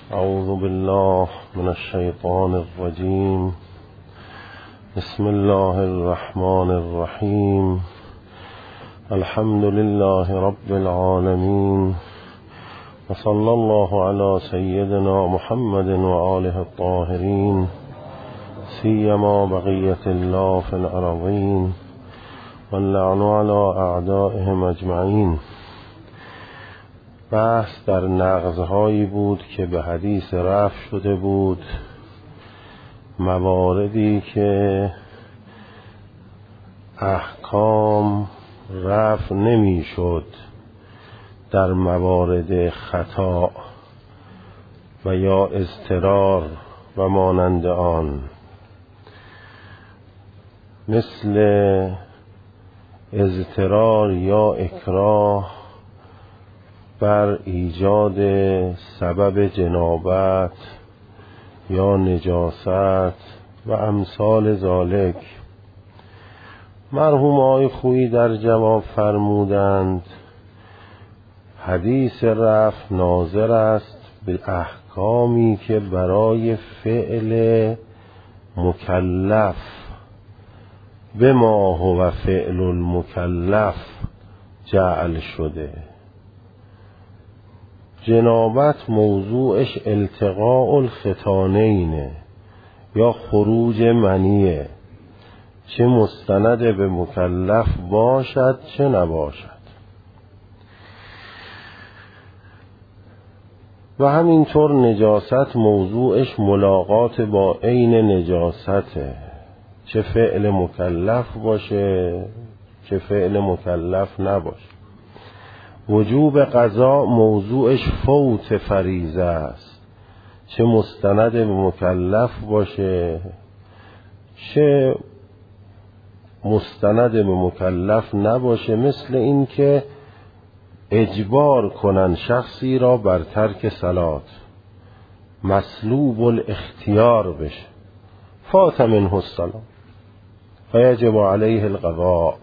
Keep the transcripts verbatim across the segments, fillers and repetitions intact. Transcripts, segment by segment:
اعوذ بالله من الشیطان الرجیم. بسم الله الرحمن الرحیم. الحمد لله رب العالمین و صلی الله علی سیدنا محمد و آله الطاهرین سیما بقیة الله فی الارضین واللعن علی اعدائهم اجمعین. بحث در نقض‌هایی بود که به حدیث رفع شده بود، مواردی که احکام رفع نمی شد در موارد خطا و یا اضطرار و مانند آن، مثل اضطرار یا اکراه بر ایجاد سبب جنابت یا نجاست و امثال ذالک. مرحوم آقای خویی در جواب فرمودند حدیث رفع ناظر است به احکامی که برای فعل مکلف به ما هو فعل المکلف جعل شده. جنابت موضوعش التقاء الختانین یا خروج منیه، چه مستند به مکلف باشد چه نباشد. و همینطور نجاست موضوعش ملاقات با عین نجاسته، چه فعل مکلف باشه چه فعل مکلف نباشه. وجوب قضا موضوعش فوت فریضه است، چه مستند به مکلف باشه چه مستند به مکلف نباشه، مثل این که اجبار کنن شخصی را بر ترک صلات، مسلوب الاختیار بشه، فات منه الصلاة فیجب علیه القضاء.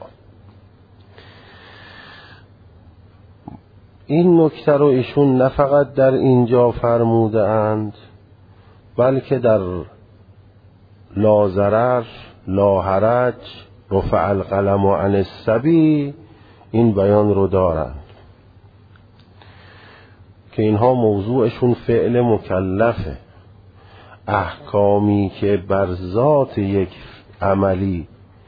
این نکته رو ایشون نه فقط در اینجا فرموده اند، بلکه در لا ضرر لا حرج رفع القلم عن الصبی این بیان رو دارند که اینها موضوعشون فعل مکلفه. احکامی که بر ذات یک عملی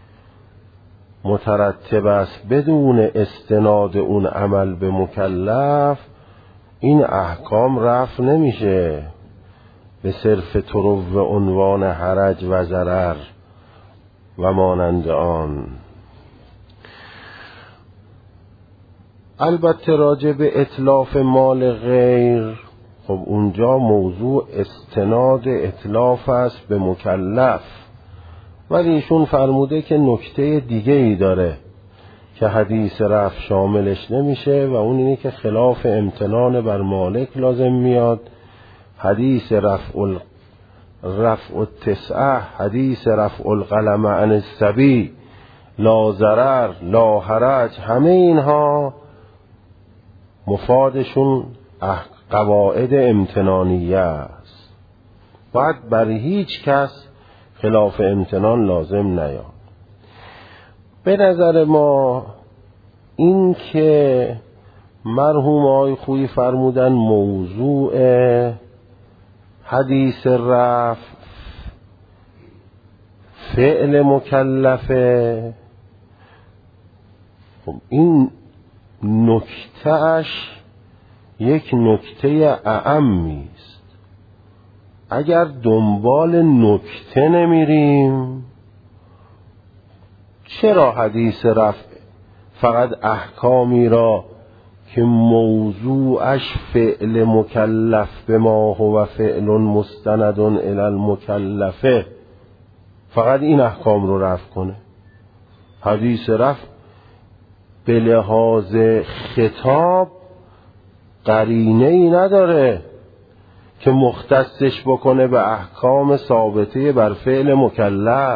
مترتب است بدون استناد اون عمل به مکلف، این احکام رفع نمیشه به صرف طرق و عنوان حرج و ضرر و مانند آن. البته راجع به اتلاف مال غیر، خب اونجا موضوع استناد اتلاف است به مکلف، ولی ایشون فرموده که نکته دیگه ای داره که حدیث رفع شاملش نمیشه و اون اینه که خلاف امتنان بر مالک لازم میاد. حدیث رفع ال... رفع التسعه، حدیث رفع القلم عن الصبی، لا ضرر لا حرج، همه اینها مفادشون قواعد امتنانیه است. باید بر هیچ کس خلاف امتنان لازم نیاد. به نظر ما این که مرحوم آقای خویی فرمودن موضوع حدیث رفع فعل مکلفه، خب این نکتهش یک نکته اعمی است. اگر دنبال نکته نمیریم، چرا حدیث رفع فقط احکامی را که موضوعش فعل مکلف به ما هو فعل مستند الی المکلفه، فقط این احکام رو رفع کنه؟ حدیث رفع به لحاظ خطاب قرینه ای نداره که مختصش بکنه به احکام ثابته بر فعل مکلف.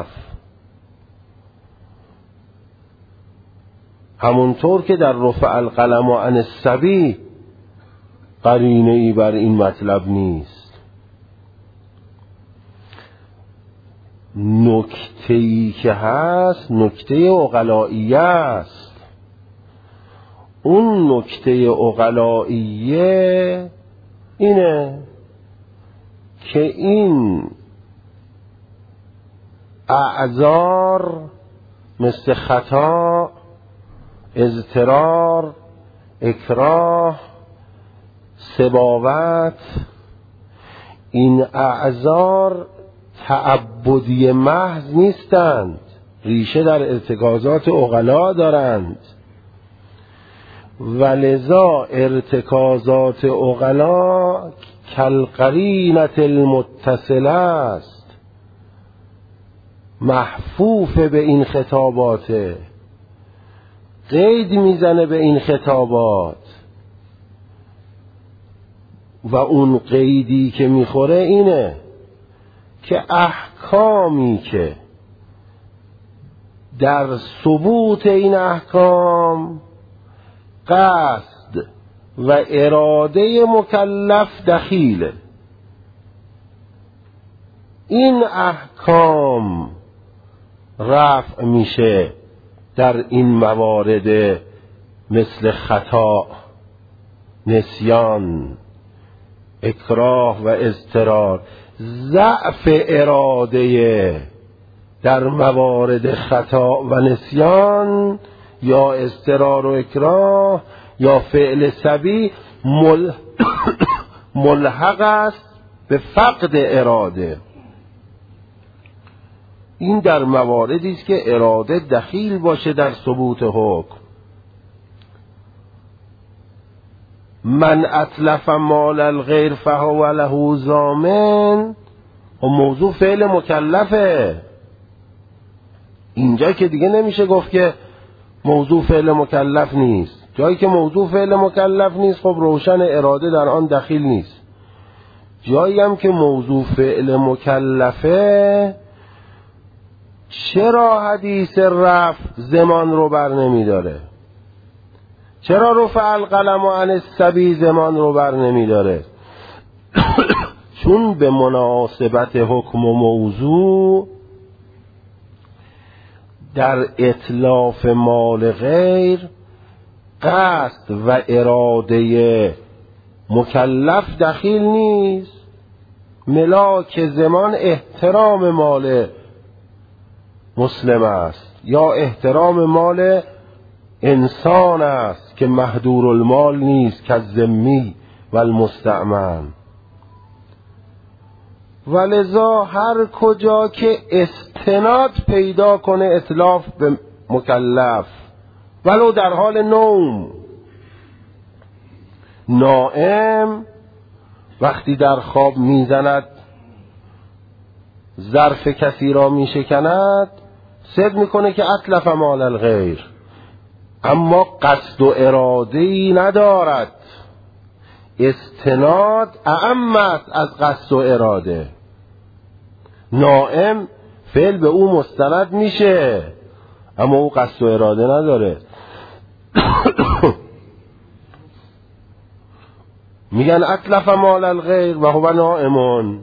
همونطور که در رفع القلم عن الصبی قرینه ای بر این مطلب نیست. نکته‌ای که هست نکته عقلائیه است. اون نکته عقلائیه اینه که این اعذار مثل خطا، اضطرار، اکراه، سباوت، این اعذار تعبدی محض نیستند، ریشه در ارتکازات عقلا دارند و لذا ارتکازات عقلا کالقرینة المتصله است، محفوف به این خطابات، قید میزنه به این خطابات و اون قیدی که میخوره اینه که احکامی که در ثبوت این احکام قصد و اراده مکلف دخیله، این احکام رفع میشه در این موارد مثل خطا، نسیان، اکراه و اضطرار. ضعف اراده در موارد خطا و نسیان یا اضطرار و اکراه یا فعل سبی مل... ملحق است به فقد اراده. این در مواردی است که اراده دخیل باشه در ثبوت حکم. من اتلف مال الغیر فهو له ضامن، و موضوع فعل مکلفه. اینجا که دیگه نمیشه گفت که موضوع فعل مکلف نیست. جایی که موضوع فعل مکلف نیست خب روشن اراده در آن دخیل نیست. جایی هم که موضوع فعل مکلفه، چرا حدیث رفع زمان رو بر نمی داره؟ چرا رفع القلم عن الصبی زمان رو بر نمی داره؟ چون به مناسبت حکم و موضوع در اتلاف مال غیر قصد و اراده مکلف دخیل نیست. ملاک زمان احترام مال مسلم است یا احترام مال انسان است که محدور المال نیست که الذمی و المستأمن. ولذا هر کجا که استناد پیدا کنه اتلاف به مکلف، ولو در حال نوم، نائم وقتی در خواب میزند ظرف کسی را میشکند، صدق میکنه که اتلف مال الغیر، اما قصد و اراده‌ای ندارد. استناد اعم است از قصد و اراده. نائم فعل به او مستند میشه اما او قصد و اراده نداره. میگن اتلف مال الغیر و هو نائمون.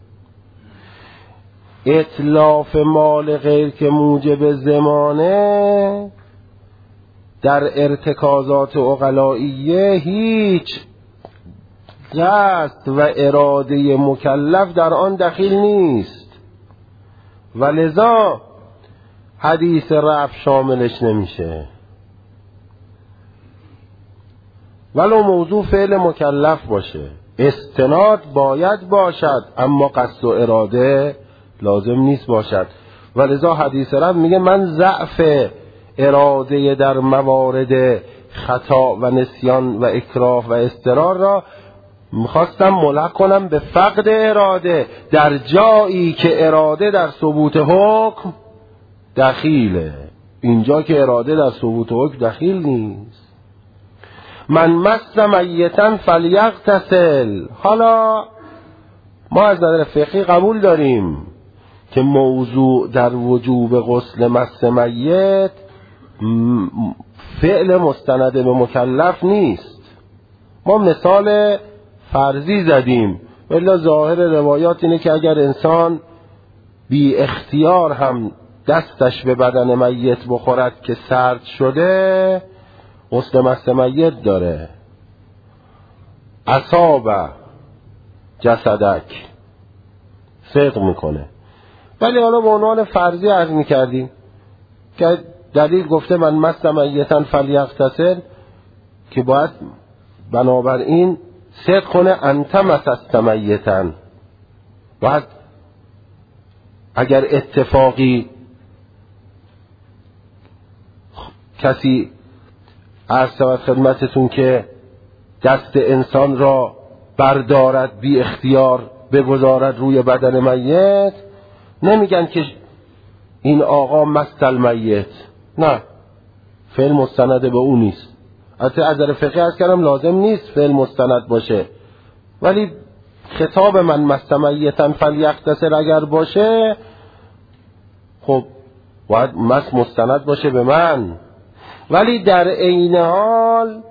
اتلاف مال غیر که موجب زمانه در ارتکازات عقلائیه هیچ قصد و اراده مکلف در آن دخیل نیست و لذا حدیث رفع شاملش نمیشه. ولو موضوع فعل مکلف باشه استناد باید باشد اما قصد و اراده لازم نیست باشد. و لذا حدیث رفع میگه من ضعف اراده در موارد خطا و نسیان و اکراه و اضطرار را میخواستم ملحق کنم به فقد اراده در جایی که اراده در ثبوت حکم دخیله. اینجا که اراده در ثبوت حکم دخیل نیست. من مس میتا فلیغتسل. حالا ما از نظر فقهی قبول داریم که موضوع در وجوب غسل مس میت فعل مستند به مکلف نیست. ما بی اختیار هم دستش به بدن میت بخورد که سرد شده، غسل مست میت داره. اصاب جسدک صدق میکنه. ولی حالا به عنوان فرضی عرض میکردیم که دلیل گفته من مست میتن فلیغتسل، که باید بنابراین صدق کنه انت مست میتن. باید اگر اتفاقی کسی عرض شود خدمتتون که دست انسان را بردارد بی اختیار بگذارد روی بدن میت، نمیگن که این آقا مست المیت، نه، فعل مستند به اون نیست. البته از نظر فقهی عرض کردم لازم نیست فعل مستند باشه، ولی خطاب من مست میتن فلیغتسل اگر باشه، خب باید مست مستند باشه به من. ولی در عین حال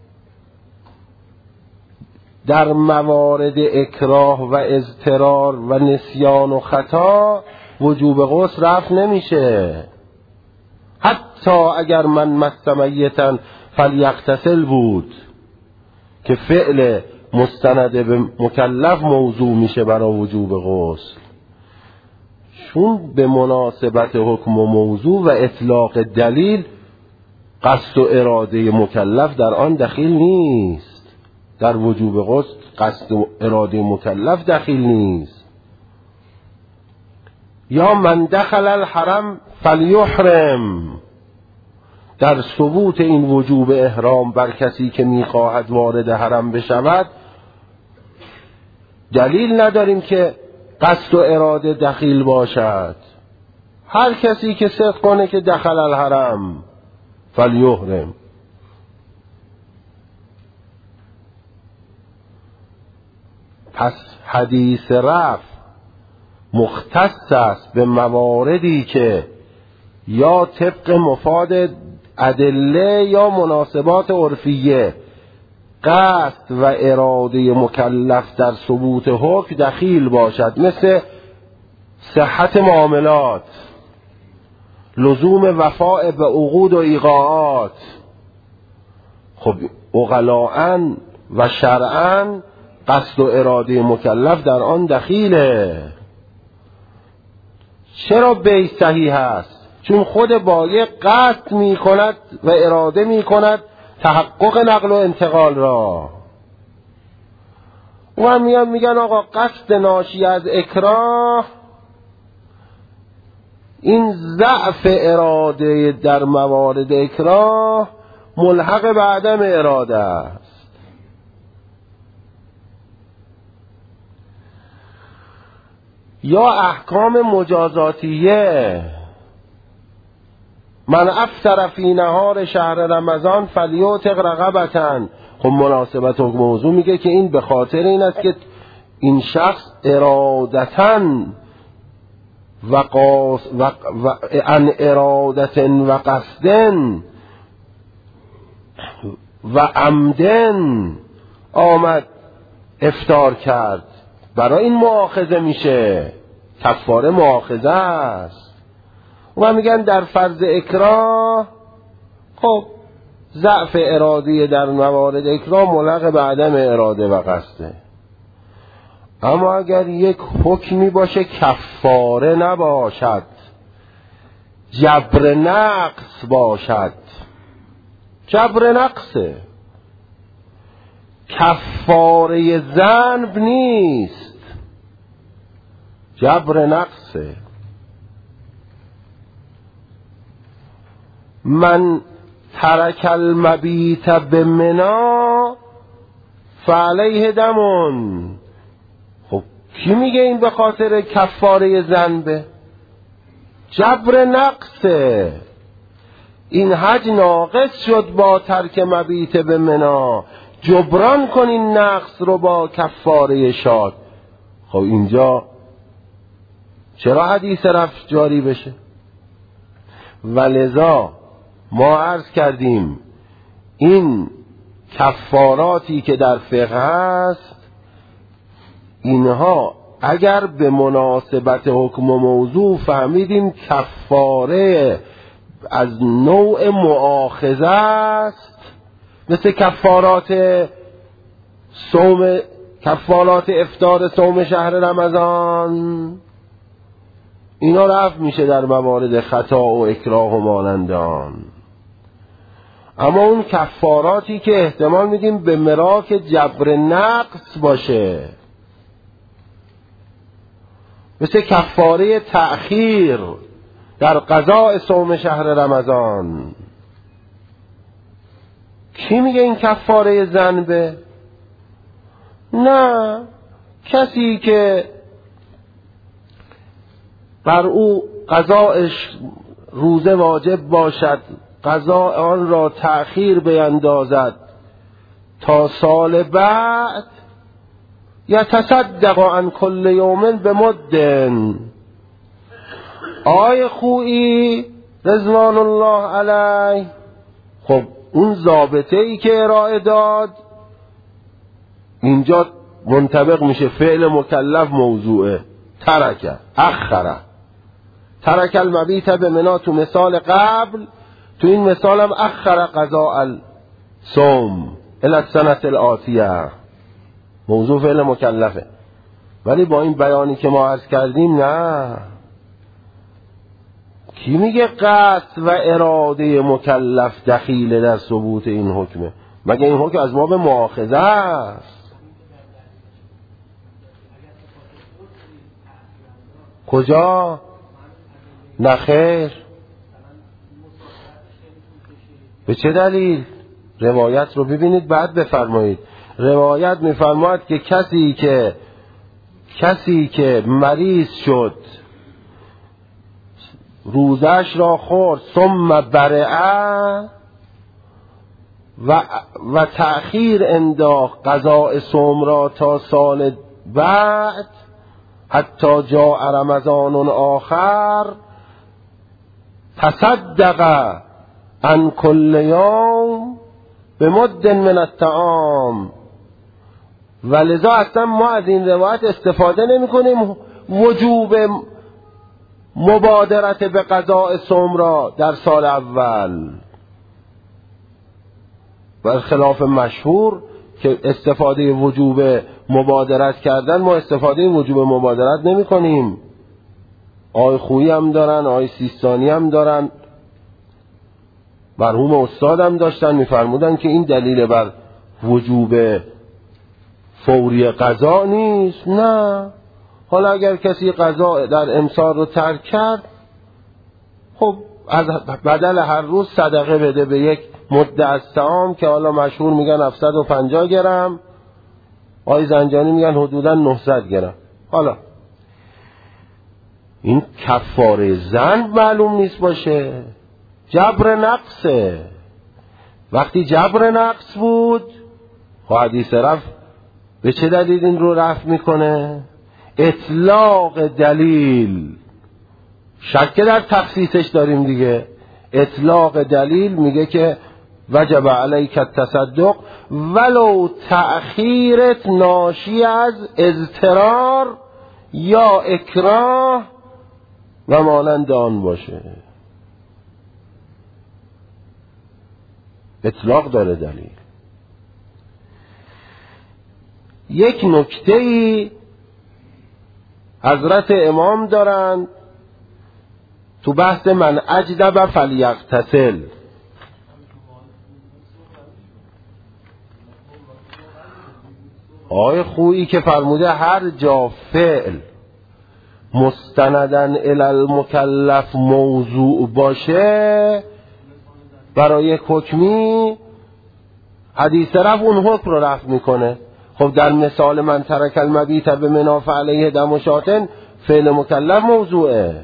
در موارد اکراه و اضطرار و نسیان و خطا وجوب غسل رفع نمیشه. حتی اگر من مست میتن فلیغتسل بود که فعل مستند به مکلف موضوع میشه برای وجوب غسل، چون به مناسبت حکم و موضوع و اطلاق دلیل قصد و اراده مکلف در آن دخیل نیست. در وجوب غسل قصد و اراده مکلف دخیل نیست. یا من دخل الحرم فلیحرم، در ثبوت این وجوب احرام بر کسی که میخواهد وارد حرم بشود دلیل نداریم که قصد و اراده دخیل باشد. هر کسی که صدق کنه که دخل الحرم فلیحرم. پس حدیث رفع مختص است به مواردی که یا طبق مفاد ادله یا مناسبات عرفیه قصد و اراده مکلف در ثبوت حکم دخیل باشد، مثل صحت معاملات، لزوم وفاء به عقود و ایقاعات. خب عقلاءً و شرعاً قصد و اراده مکلف در آن دخیله. چرا بیع صحیح است؟ چون خود بایع قصد می کند و اراده می کند تحقق نقل و انتقال را. و هم میان میگن آقا قصد ناشی از اکراه، این ضعف اراده در موارد اکراه ملحق به عدم اراده است. یا احکام مجازاتیه، من افطر فی نهار شهر رمضان فلیعتق رقبة. خب مناسبت حکم موضوع میگه که این به خاطر این است که این شخص ارادتاً و قاس و, و ان ارادت و قصدن و عمدن آمد افطار کرد، برای این مؤاخذه میشه، کفاره مؤاخذه است. و میگن در فرض اکراه خب ضعف اراده در موارد اکراه ملحق به عدم اراده و قصده. اما اگر یک حکمی باشه کفاره نباشد، جبر نقص باشد، جبر نقصه، کفاره ذنب نیست، جبر نقصه. من ترک المبیت بمنا فعلیه دمون. خب کی میگه این به خاطر کفاره ذنبه؟ جبر نقصه. این حج ناقص شد با ترک مبیت بمنا، جبران کن این نقص رو با کفاره شاد. خب اینجا چرا حدیث رفع جاری بشه؟ ولذا ما عرض کردیم این کفاراتی که در فقه هست اینها اگر به مناسبت حکم و موضوع فهمیدیم کفاره از نوع مؤاخذه است، مثل کفارات صوم، کفارات افطار صوم شهر رمضان، اینا رفع میشه در موارد خطا و اکراه و مانندان. اما اون کفاراتی که احتمال میدیم به مراک جبر نقص باشه، مثل کفاره تأخیر در قضاء صوم شهر رمضان، کی میگه این کفاره ذنبه؟ نه، کسی که بر او قضاءش روزه واجب باشد، قضاء آن را تأخیر بیندازد تا سال بعد، یتصدق عن کل یوم بمد. آی خویی رضوان الله علیه، خب اون ضابطه ای که ارائه داد اینجا منطبق میشه، فعل مکلف موضوعه، ترکه اخره، ترک المبیت به منا تو مثال قبل، تو این مثال هم اخر قضاء الصوم الی السنة الآتیه، موضوع فعل مکلفه. ولی با این بیانی که ما عرض کردیم نه، کی میگه قصد و اراده مکلف دخیل در ثبوت این حکمه؟ مگه این حکم از ما به مؤاخذه است؟ کجا؟ نخیر. به چه دلیل؟ روایت رو ببینید بعد بفرمایید. روایت میفرماید که کسی که کسی که مریض شد، روزش را خورد، ثم برئه و و تأخیر انداخت قضاء صوم را تا سال بعد، حتی جاء رمضان آخر، تصدق عن کل یوم بمد من الطعام. ولذا اصلا ما از این روایت استفاده نمی کنیم وجوب مبادرت به قضاء صوم را در سال اول، برخلاف مشهور که استفاده وجوب مبادرت کردن، ما استفاده وجوب مبادرت نمی کنیم. آی خویی هم دارن، آی سیستانی هم دارن، مرحوم استاد هم داشتن، میفرمودن که این دلیل بر وجوب فوری قضا نیست. نه، حالا اگر کسی قضا در امسال رو ترک کرد، خب از بدل هر روز صدقه بده به یک مده از طعام که حالا مشهور میگن هفتصد و پنجاه گرم، آی زنجانی میگن حدودا نهصد گرم. حالا این کفاره زن معلوم نیست باشه، جبر نقصه. وقتی جبر نقص بود، حدیث رفع به چه دلیل این رو رفع میکنه؟ اطلاق دلیل. شک در تخصیصش داریم دیگه. اطلاق دلیل میگه که وجب علیک التصدق ولو تأخیرت ناشی از اضطرار یا اکراه و مانند آن باشه. اطلاق داره دلیل. یک نکته‌ای حضرت امام دارند تو بحث من اجدب فلیغتسل. آقای خویی که فرموده هر جا فعل مستندن الی المکلف موضوع باشه برای یک حکمی، حدیث رفع اون حکم رو رفع میکنه. خب در مثال من ترک المبیت به مناف علیه دم و شاتن، فعل مکلف موضوعه.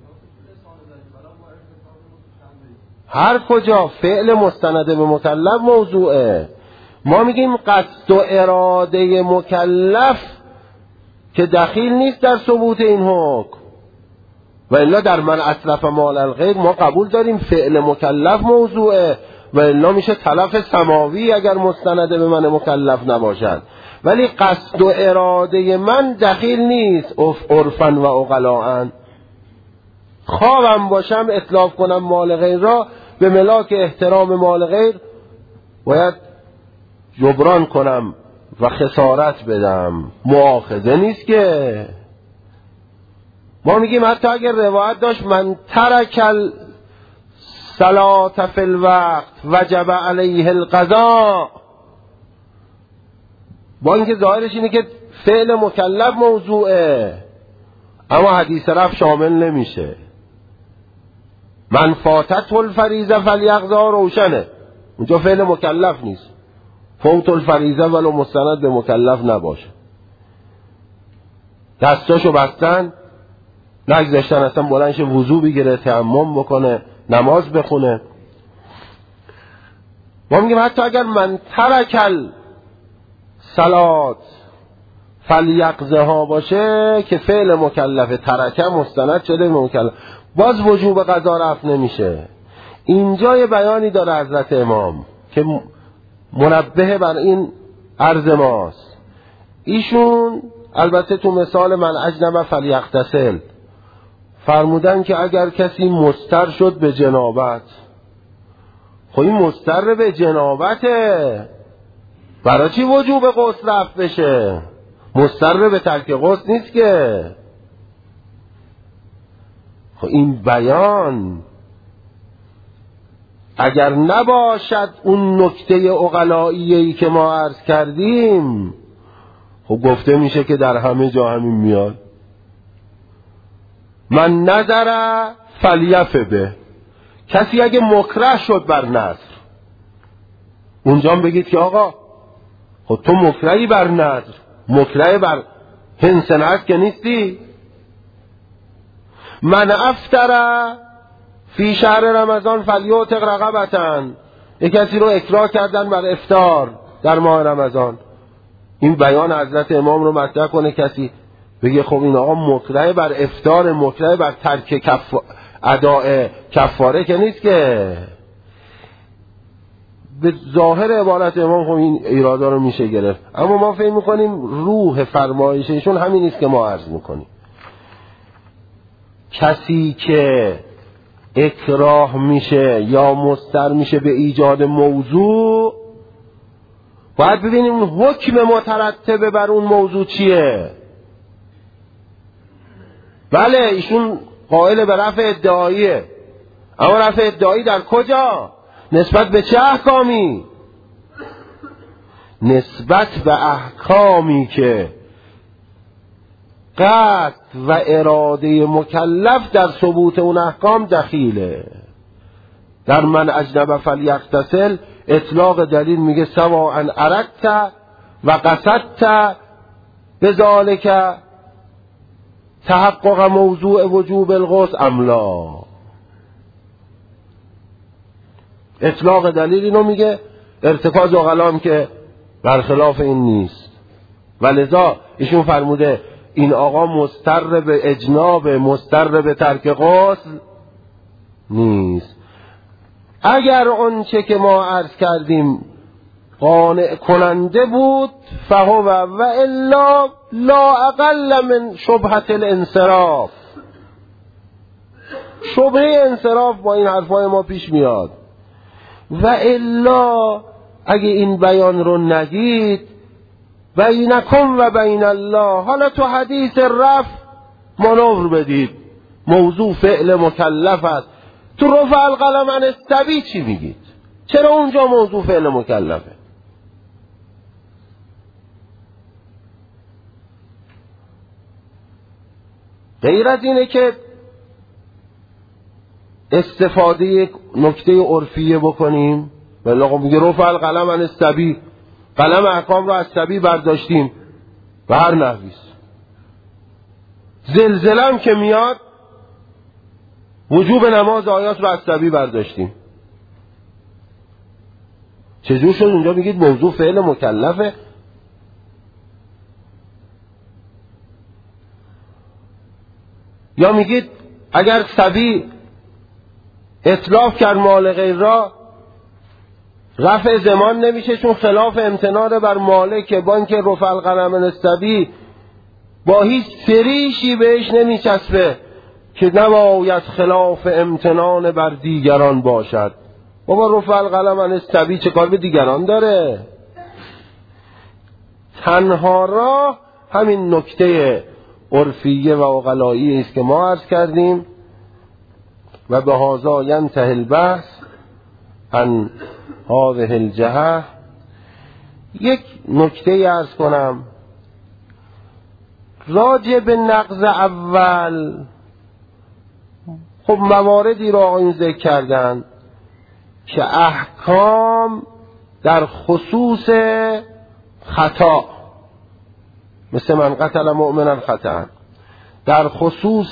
هر کجا فعل مستند به مکلف موضوعه. ما میگیم قصد و اراده مکلف که دخیل نیست در ثبوت این حکم، و الا در من اطلف مال الغیر ما قبول داریم فعل مکلف موضوعه، و الا میشه تلف سماوی اگر مستند به من مکلف نباشد. ولی قصد و اراده من دخیل نیست عرفاً و عقلاً. خوابم باشم اتلاف کنم مال غیر را، به ملاک احترام مال غیر باید جبران کنم و خسارت بدم، مؤاخذه نیست که. ما میگیم حتی اگر روایت داشت من ترکل صلاة فی الوقت وجب علیه القضاء، با اینکه ظاهرش اینه که فعل مکلف موضوعه، اما حدیث رفع شامل نمیشه. من فاتت الفریضه فلیقضا روشنه، اونجا فعل مکلف نیست. فوت الفریضه ولو مستند به مکلف نباشه. دستاشو بستن، نگذاشتن اصلا بلندش وضو بگیره، تیمم بکنه، نماز بخونه. ما میگیم حتی اگر من ترکل صلات فلیقضها باشه که فعل مکلف، ترکه مستند شده به مکلف، باز وجوب قضا رفع نمیشه. اینجا یه بیانی داره حضرت امام که منبه بر این عرض ماست. ایشون البته تو مثال من اجنب فلیغتسل فرمودن که اگر کسی مضطر شد به جنابت، خب این مضطر به جنابته، برای چی وجوب غسل رفع بشه؟ مضطر به ترک غسل نیست که. خب این بیان اگر نباشد اون نکته عقلائیه‌ای که ما عرض کردیم، خب گفته میشه که در همه جا همین میاد. من نظر فلیف به، کسی اگه مکره شد بر نظر، اونجا هم بگید که آقا خب تو مکرهی بر نظر، مکره بر هنس نظر که نیستی. من افطر فی شهر رمضان فلیعتق رقبة، یک کسی رو اکراه کردن بر افطار در ماه رمضان، این بیان حضرت امام رو مطرح کنه کسی بگه خب این آقا مکره بر افطار، مکره بر ترک کف... اداء کفاره که نیست که. به ظاهر عبارت امام خب این ایرادا رو میشه گرفت، اما ما فکر میکنیم روح فرمایششون همین نیست که ما عرض میکنیم. کسی که اکراه میشه یا مضطر میشه به ایجاد موضوع، باید ببینیم حکم مترتب بر اون موضوع چیه. بله ایشون قائل به رفع ادعاییه، اما رفع ادعایی در کجا؟ نسبت به چه احکامی؟ نسبت به احکامی که قصد و اراده مکلف در ثبوت اون احکام دخیله. در من اجنب فلیغتسل اطلاق دلیل میگه سواء اردت و قصدت بذالک تحقق موضوع وجوب الغسل ام لا. اطلاق دلیل اینو میگه، ارتکاز عقلام که برخلاف این نیست. ولذا ایشون فرموده این آقا مضطر به اجناب، مضطر به ترک غسل نیست. اگر اون چه که ما عرض کردیم قانع کننده بود فهو و الا لا اقل من شبهة الانصراف. شبهه انصراف با این حرفای ما پیش میاد. و الا اگه این بیان رو ندید بینکم و بین الله، حالا تو حدیث رفع منور بدید، موضوع فعل مکلف است. تو رفع القلم عن الصبی چی میگید؟ چرا اونجا موضوع فعل مکلفه؟ غیر از اینه که استفاده یک نکته عرفیه بکنیم، بله میگه رفع القلم عن الصبی، قلم احکام رو از صبی برداشتیم و هر نحویست. زلزلم که میاد وجوب نماز آیات رو از صبی برداشتیم. چجور شد اونجا میگید موضوع فعل مکلفه؟ یا میگید اگر صبی اتلاف کرد مال غیر را رفع ضمان نمیشه چون خلاف امتنان بر مالک، با اینکه رفع القلم النستبی با هیچ سریشی بهش نمیچسبه که نباید خلاف امتنان بر دیگران باشد. بابا رفع القلم النستبی چه کار به دیگران داره؟ تنها راه همین نکته عرفیه و عقلایی است که ما عرض کردیم و به هذا ینتهی البحث عن هذه الجهه. یک نکته عرض کنم راجع به نقض اول. خب مواردی را آقایون ذکر کردن که احکام در خصوص خطا، مثل من قتل مؤمنا خطأ، در خصوص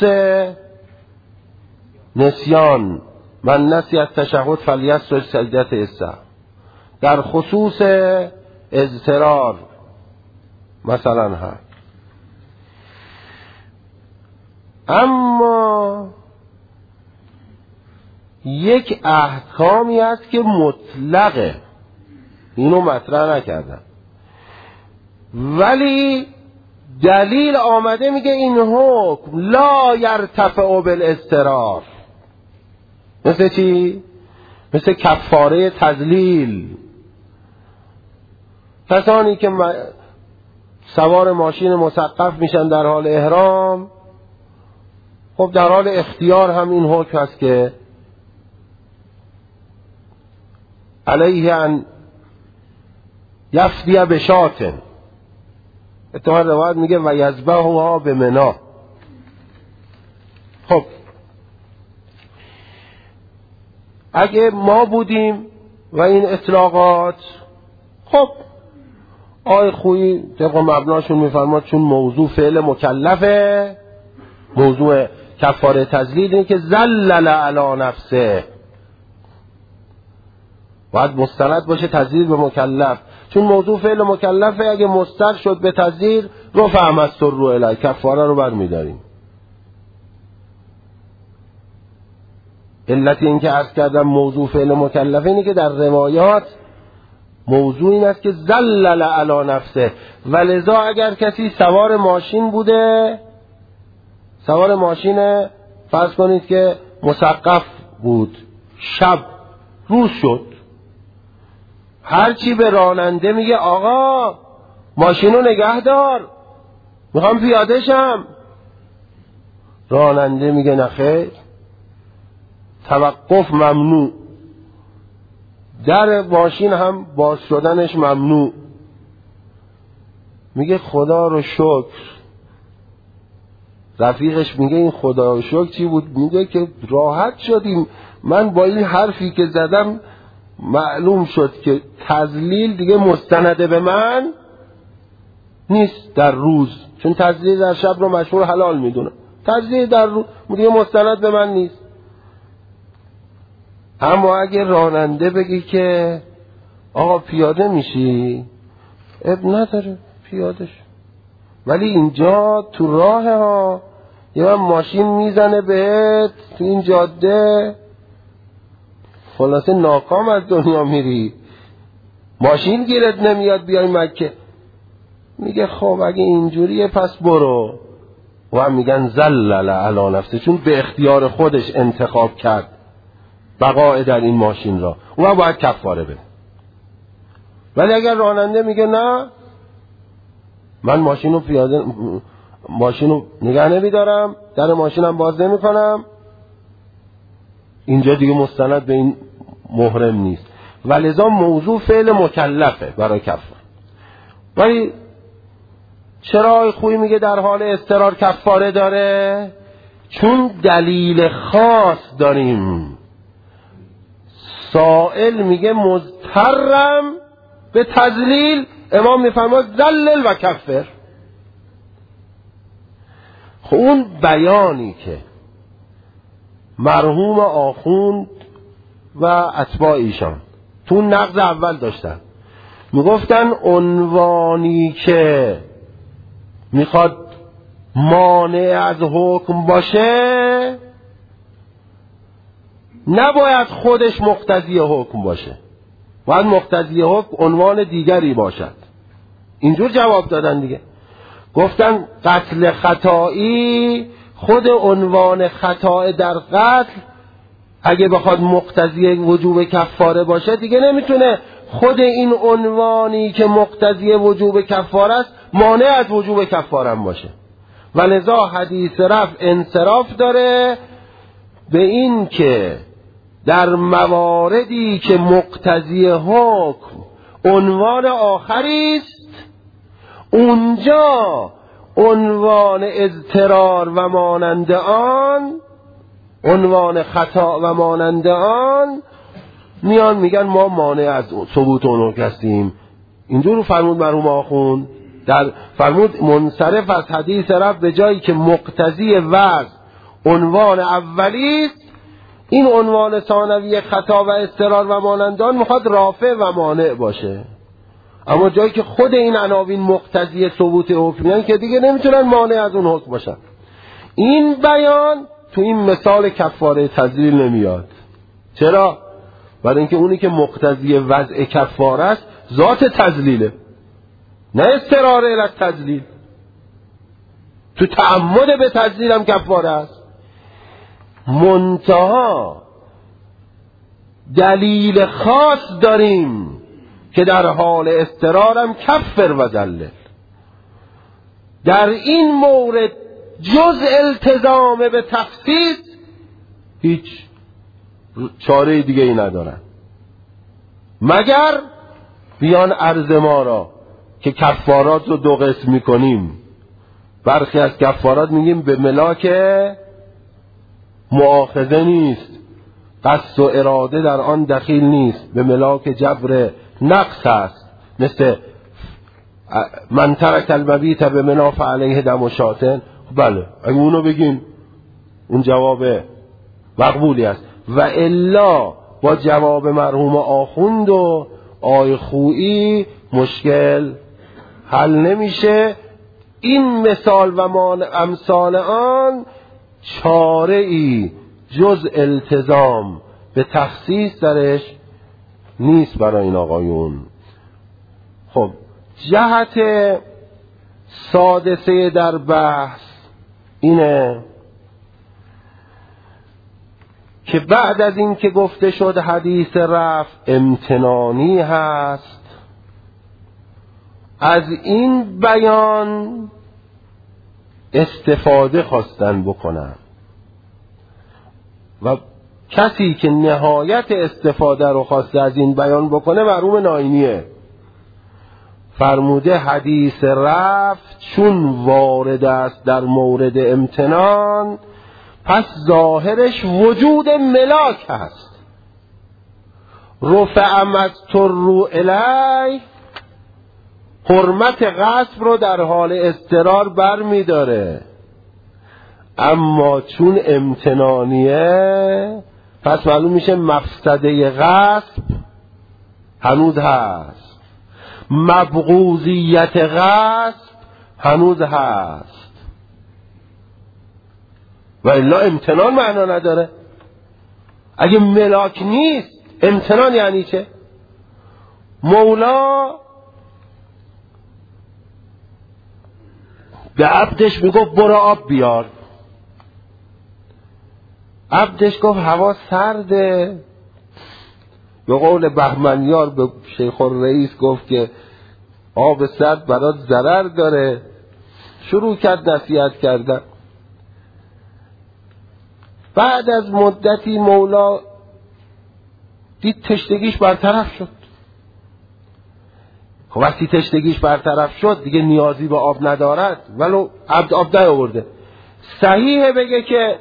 نسیان من نسی التشهد فلیسجد سجدة السهو، در خصوص اضطرار مثلا هست. اما یک احکامی هست که مطلقه، اینو مطرح نکردم، ولی دلیل آمده میگه این حکم لا یرتفع بالاضطرار. مثل چی؟ مثل کفاره تذلیل. کسانی که سوار ماشین مسقف میشن در حال احرام، خب در حال اختیار هم این حکم هست که علیه ان یفدی بشاتن. اتحاد روایت میگه و یذبحها بمنی. خب اگه ما بودیم و این اطلاقات، خب آی خویی طبق مبناشون میفرماد چون موضوع فعل مکلفه، موضوع کفاره تذلیل اینه که زلل علی نفسه، باید مستند باشه تذلیل به مکلف، چون موضوع فعل مکلفه. اگه مستند شد به تذلیل رفع مستر رو الی، کفاره رو برمیداریم. علت این که عرض کردم موضوع فعل مکلفه اینه که در روایات موضوع این است که زلل علی نفسه، ولذا اگر کسی سوار ماشین بوده، سوار ماشین فرض کنید که مسقف بود، شب روز شد، هرچی به راننده میگه آقا ماشینو نگه دار میخوام پیاده شم، راننده میگه نخیر، توقف ممنوع، در ماشین هم باز شدنش ممنوع، میگه خدا رو شکر. رفیقش میگه این خدا رو شکر چی بود؟ میگه که راحت شدیم، من با این حرفی که زدم معلوم شد که تذلیل دیگه مستنده به من نیست در روز، چون تذلیل در شب رو مشهور حلال میدونه، تذلیل در روز دیگه مستند به من نیست. اما اگه راننده بگی که آقا پیاده میشی، اب نداره پیادش، ولی اینجا تو راه ها یه من ماشین میزنه بهت تو این جاده، خلاصه ناکام از دنیا میری، ماشین گیرت نمیاد بیای مکه. میگه خب اگه اینجوریه پس برو. و هم میگن زلل علی نفسه، چون به اختیار خودش انتخاب کرد بقاء در این ماشین را، اون باید کفاره بده. ولی اگر راننده میگه نه من ماشینو پیاده ماشینو نگه نمیدارم، در ماشینم باز نمی کنم، اینجا دیگه مستند به این محرم نیست، ولذا موضوع فعل مکلفه برای کفاره. ولی چرا آی خویی میگه در حال اضطرار کفاره داره؟ چون دلیل خاص داریم. سائل میگه مضطرم به تذلیل، امام میفرماد زلل و کفر. خب اون بیانی که مرحوم آخوند و اتباع ایشان تو نقض اول داشتن، میگفتن عنوانی که میخواد مانع از حکم باشه نباید خودش مقتضی حکم باشه. باید مقتضی حکم عنوان دیگری باشد. اینجور جواب دادن دیگه. گفتن قتل خطایی خود عنوان خطا در قتل اگه بخواد مقتضی وجوب کفاره باشه دیگه نمیتونه خود این عنوانی که مقتضی وجوب کفاره است مانع از وجوب کفاره هم باشه. و لذا حدیث رفع انصراف داره به این که در مواردی که مقتضی حکم عنوان آخری است اونجا عنوان اضطرار و مانند آن، عنوان خطا و مانند آن میان میگن ما مانع از ثبوت اون هستیم. اینجور فرمود مرحوم آخوند، در فرمود منصرف از حدیث رفع به جایی که مقتضی وضع عنوان اولی است، این عنوان ثانوی خطا و اضطرار و مانند آن میخواد رافع و مانع باشه. اما جایی که خود این عناوین مقتضی ثبوت حکمیان که دیگه نمیتونن مانع از اون حکم باشن. این بیان تو این مثال کفاره تذلیل نمیاد. چرا؟ برای اینکه اونی که مقتضی وضع کفاره است ذات تذلیله، نه اضطرار الی تذلیل. تو تعمد به تذلیل هم کفاره است. منتها دلیل خاص داریم که در حال اضطرارم کفر و ذلل. در این مورد جز التزام به تخصیص هیچ چاره دیگه ای ندارن مگر بیان عرض ما را که کفارات رو دو قسم میکنیم. برخی از کفارات میگیم به ملاک مؤاخذه نیست، قصد و اراده در آن دخیل نیست، به ملاک جبر نقص است، مثل من ترک المبیت به مناف علیه دم و شاتن. بله اگه اونو بگین اون جواب مقبولی است. و الا با جواب مرحوم آخوند و آی خویی مشکل حل نمیشه. این مثال و امثال آن چاره ای جز التزام به تخصیص درش نیست برای این آقایون. خب جهت سادسه در بحث اینه که بعد از این که گفته شد حدیث رفع امتنانی هست، از این بیان استفاده خواستن بکنن و کسی که نهایت استفاده رو خواسته از این بیان بکنه مرحوم ناینیه. فرموده حدیث رفع چون وارد است در مورد امتنان پس ظاهرش وجود ملاک هست. رفع مستر الی حرمت غصب رو در حال اضطرار بر می داره، اما چون امتنانیه پس معلوم میشه مفسده غصب هنوز هست، مبغوضیت غصب هنوز هست، و الا امتنان معنا نداره. اگه ملاک نیست امتنان یعنی چه؟ مولا به عبدش میگفت برو آب بیار، عبدش گفت هوا سرده. به قول بهمنیار به شیخ الرئیس گفت که آب سرد برات ضرر داره. شروع کرد نصیحت کردن. بعد از مدتی مولا دید تشنگیش برطرف شد. خب وقتی تشنگیش برطرف شد دیگه نیازی به آب ندارد، ولو عبد آب نیاورده. صحیحه بگه که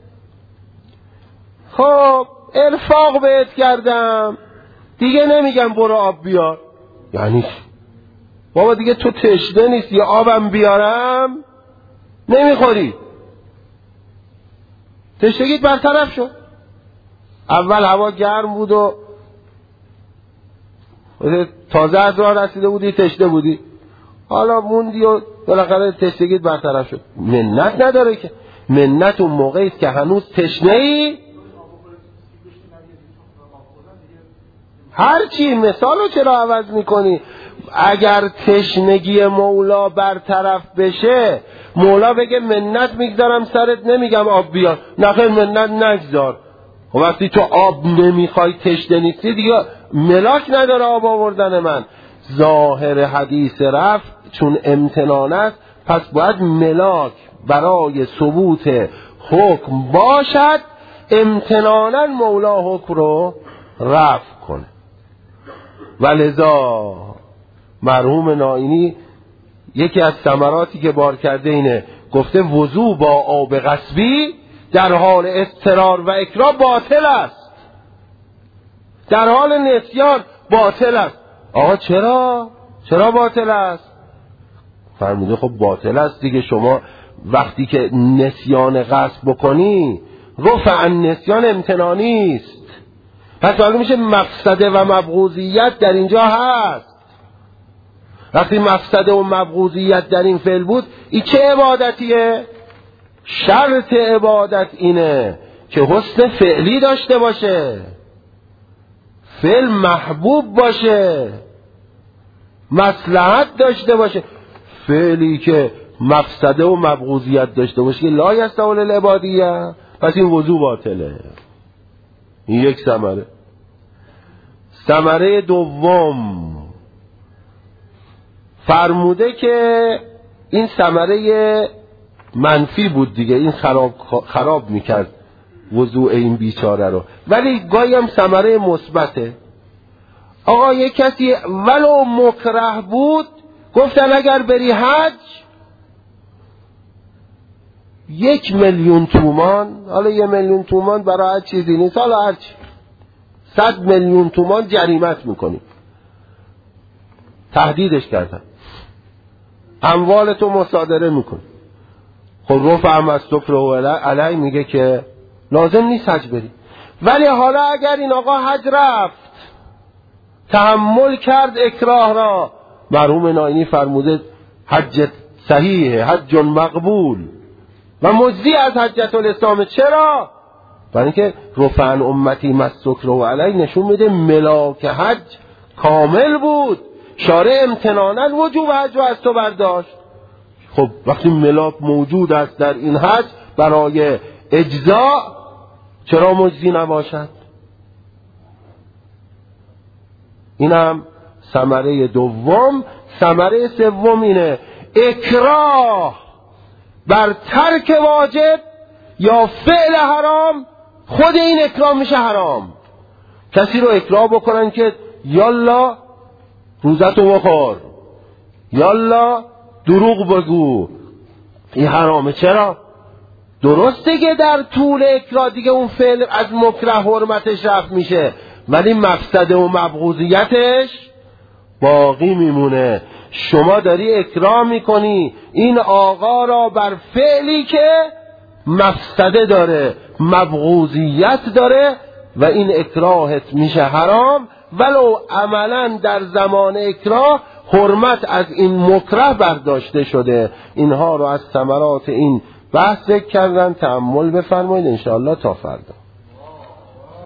خب ارفاق بهت کردم دیگه نمیگم برو آب بیار. یعنی بابا دیگه تو تشنه نیست، یا آبم بیارم نمیخوری، تشنگیت برطرف شد. اول هوا گرم بود و تازه از راه رسیده بودی تشنه بودی، حالا موندی و بالاخره تشنگیت برطرف شد. منت نداره که، منت اون موقعی است که هنوز تشنه ای هر چی مثال رو چرا عوض میکنی؟ اگر تشنگی مولا برطرف بشه، مولا بگه منت میگذارم سرت، نمیگم آب بیار، نخیر منت نگذار. و وقتی تو آب نمیخوای، تشنه نیستی، دیگه ملاک نداره آب آوردن من. ظاهر حدیث رفع چون امتنان است، پس باید ملاک برای ثبوت حکم باشد، امتنانا مولا حکم رو رفع کنه. ولذا مرحوم نائینی یکی از ثمراتی که بار کرده اینه، گفته وضو با آب غصبی در حال اضطرار و اکراه باطل است، در حال نسیان باطل است. آقا چرا؟ چرا باطل است؟ فرموده خب باطل است دیگه، شما وقتی که نسیان غصب بکنی، رفع النسیان امتنانی است، پس معلوم میشه مفسده و مبغوضیت در اینجا هست. وقتی مفسده و مبغوضیت در این فعل بود، این چه عبادتیه؟ شرط عبادت اینه که حسن فعلی داشته باشه، فعل محبوب باشه، مصلحت داشته باشه. فعلی که مفسده و مبغوضیت داشته باشه که لا یستوی العبادیه، پس این وضو باطله. این یک ثمره. ثمره دوم فرموده که این ثمره منفی بود دیگه، این خراب خراب میکرد وضوء این بیچاره رو، ولی گاهی هم ثمره مثبته. آقا یک کسی ولو مکره بود، گفتن اگر بری حج یک میلیون تومان، حالا یه میلیون تومان برای حج چیزی نیست، حالا هرچی صد میلیون تومان جریمت میکنی. تهدیدش کردن، اموالتو مصادره میکنی. خب رفع مستکره علی میگه که لازم نیست حج بری. ولی حالا اگر این آقا حج رفت، تحمل کرد اکراه را، مرحوم نائینی فرموده حج صحیح، حج مقبول و مجزی از حجت الاسلام. چرا؟ برای اینکه رفع عن امتی مستکره علی نشون میده ملاک حج کامل بود، شارع امتنانا وجوب حج رو از تو برداشت. خب وقتی ملاک موجود است در این حج برای اجزاء، چرا مجزی نباشد؟ اینم ثمره دوم. ثمره سوم اینه، اکراه بر ترک واجب یا فعل حرام، خود این اکراه میشه حرام. کسی رو اکراه بکنن که یالا روزتو بخور، یالا دروغ بگو، این حرامه. چرا؟ درسته که در طول اکراه دیگه اون فعل از مکره حرمتش رفت میشه، ولی مفسده و مبغوضیتش باقی میمونه. شما داری اکراه میکنی این آقا را بر فعلی که مفسده داره، مبغوضیت داره، و این اکراهت میشه حرام، ولو عملا در زمان اکراه حرمت از این مکره برداشته شده. اینها رو از ثمرات این بحث ذکر کردن. تأمل بفرمایید انشاءالله تا فردا.